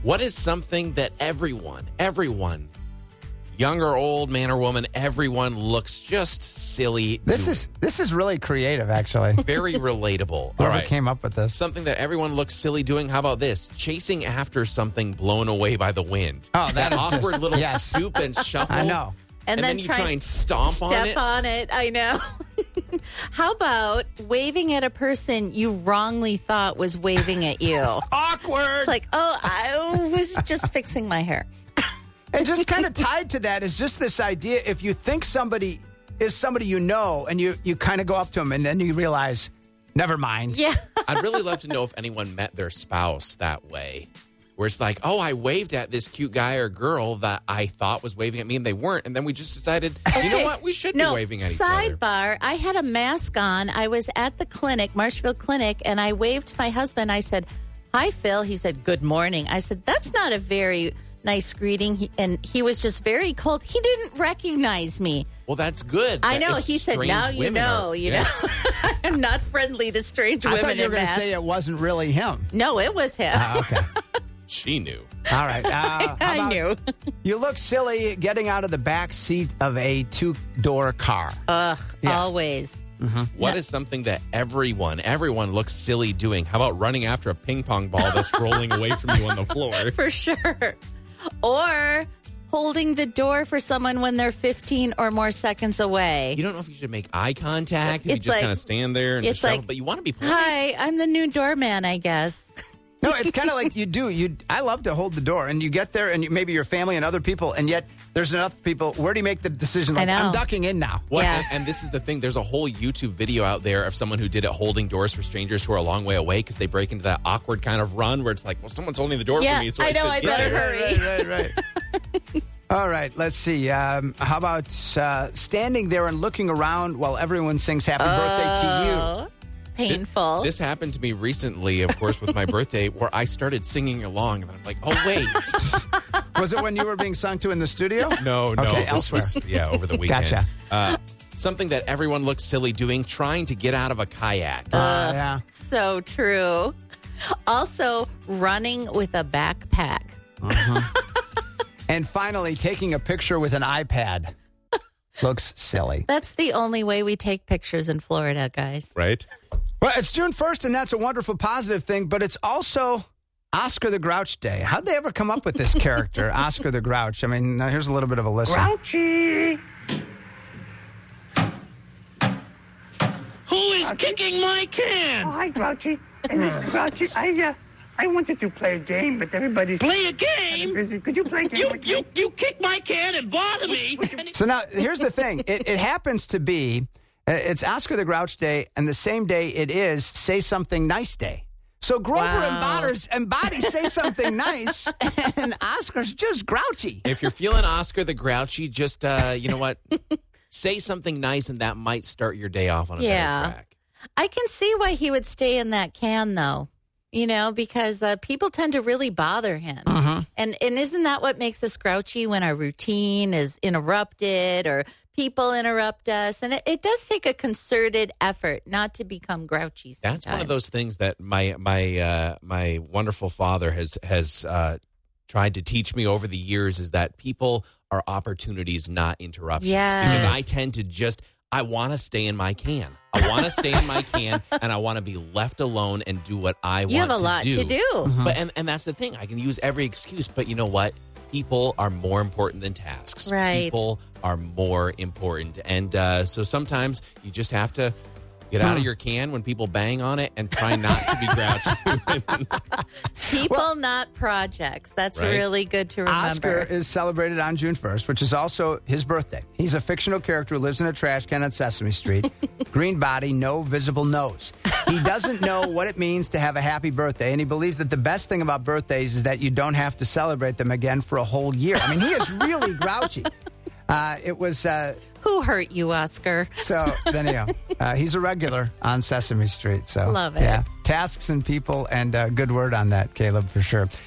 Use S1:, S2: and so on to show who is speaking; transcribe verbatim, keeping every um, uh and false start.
S1: What is something that everyone, everyone, young or old, man or woman, everyone looks just silly
S2: This
S1: doing?
S2: is this is really creative, actually.
S1: Very relatable. All
S2: Whoever
S1: right.
S2: came up with this.
S1: Something that everyone looks silly doing. How about this? Chasing after something blown away by the wind.
S2: Oh, that is
S1: awkward
S2: just-
S1: little
S2: yes.
S1: stoop and shuffle.
S2: I know.
S1: And, then, you try and stomp on
S3: Step
S1: it.
S3: on it. I know. How about waving at a person you wrongly thought was waving at you?
S2: Awkward.
S3: It's like, oh, I was just fixing my hair.
S2: And just kind of tied to that is just this idea, if you think somebody is somebody you know and you, you kind of go up to them and then you realize, never mind.
S3: Yeah.
S1: I'd really love to know if anyone met their spouse that way. Where it's like, oh, I waved at this cute guy or girl that I thought was waving at me and they weren't. And then we just decided, you know what? We should
S3: no,
S1: be waving at each other.
S3: Sidebar, I had a mask on. I was at the clinic, Marshfield Clinic, and I waved to my husband. I said, hi, Phil. He said, good morning. I said, that's not a very nice greeting. He, and he was just very cold. He didn't recognize me.
S1: Well, that's good.
S3: I
S1: that
S3: know.
S1: if
S3: He said,
S1: strange
S3: now you
S1: women
S3: know.
S1: are-
S3: You
S1: Yes.
S3: know, I'm not friendly to strange
S2: I
S3: women
S2: thought you were
S3: in
S2: going to
S3: masks.
S2: say it wasn't really him.
S3: No, it was him.
S2: Ah, okay.
S1: She knew.
S2: All right. Uh, how
S3: I
S2: about-
S3: knew.
S2: You look silly getting out of the back seat of a two-door car.
S3: Ugh,
S2: Yeah.
S3: always.
S1: What is something that everyone, everyone looks silly doing? How about running after a ping pong ball that's rolling away from you on the floor?
S3: For sure. Or holding the door for someone when they're fifteen or more seconds away.
S1: You don't know if you should make eye contact, if you
S3: It's
S1: just
S3: like-
S1: kind of stand there and
S3: it's
S1: just shuffle,
S3: like,
S1: but you want to be polite.
S3: Hi, I'm the new doorman, I guess.
S2: No, it's kind of like you do. You, I love to hold the door, and you get there, and you, maybe your family and other people, and yet there's enough people. Where do you make the decision? Like,
S3: I know.
S2: I'm ducking in now.
S1: What?
S3: Yeah.
S1: And, and this is the thing. There's a whole YouTube video out there of someone who did it holding doors for strangers who are a long way away because they break into that awkward kind of run where it's like, well, someone's holding the door
S3: Yeah,
S1: for me. So I,
S3: I know,
S1: should
S3: I
S1: get
S3: better
S1: there.
S3: hurry.
S2: Right, right, right. All right, let's see. Um, how about uh, standing there and looking around while everyone sings happy birthday to you?
S3: Oh, painful.
S1: This happened to me recently, of course, with my birthday, where I started singing along, and I'm like, oh, wait.
S2: Was it when you were being sung to in the studio?
S1: No, no.
S2: Okay,
S1: this
S2: elsewhere.
S1: was- yeah, over the weekend.
S2: Gotcha.
S1: Uh, something that everyone looks silly doing, trying to get out of a kayak.
S2: Uh, yeah.
S3: So true. Also, running with a backpack.
S2: And finally, taking a picture with an iPad looks silly.
S3: That's the only way we take pictures in Florida, guys.
S1: Right?
S2: Well, it's June first, and that's a wonderful positive thing, but it's also Oscar the Grouch Day. How'd they ever come up with this character, Oscar the Grouch? I mean, now here's a little bit of a listen.
S4: Grouchy. Who is kicking my can?
S5: Oh, hi, Grouchy. And this Grouchy, I uh, I wanted to play a game, but everybody's
S4: Play a
S5: kinda
S4: game?
S5: busy. Could you play a game
S4: You
S5: with
S4: you
S5: me?
S4: you kick my can and bother me.
S2: So now, here's the thing. It, it happens to be, uh, it's Oscar the Grouch Day, and the same day it is Say Something Nice Day. So Grover
S3: Wow.
S2: embodies, embodies Say Something Nice, and Oscar's just grouchy.
S1: If you're feeling Oscar the Grouchy, just, uh, you know what? Say something nice, and that might start your day off on a
S3: Yeah.
S1: better track.
S3: I can see why he would stay in that can, though. You know, because uh, people tend to really bother him. And and isn't that what makes us grouchy when our routine is interrupted or people interrupt us? And it, it does take a concerted effort not to become grouchy sometimes.
S1: That's one of those things that my my uh, my wonderful father has has uh, tried to teach me over the years is that people are opportunities, not interruptions.
S3: Yes.
S1: Because I tend to just I want to stay in my can. I want to stay in my can, and I want to be left alone and do what I
S3: You
S1: want
S3: have a
S1: to
S3: lot
S1: do.
S3: to do.
S1: But and and that's the thing. I can use every excuse, but you know what? People are more important than tasks.
S3: Right.
S1: People are more important, and uh, so sometimes you just have to get out of your can when people bang on it and try not to be grouchy.
S3: People, not projects. That's
S1: Right.
S3: really good to remember.
S2: Oscar is celebrated on June first, which is also his birthday. He's a fictional character who lives in a trash can on Sesame Street. Green body, no visible nose. He doesn't know what it means to have a happy birthday, and he believes that the best thing about birthdays is that you don't have to celebrate them again for a whole year. I mean, he is really grouchy. Uh, it was... Uh,
S3: Who hurt you, Oscar?
S2: So, then, you know, uh, he's a regular on Sesame Street. So,
S3: Love it.
S2: Yeah, tasks and people, and uh, good word on that, Caleb, for sure.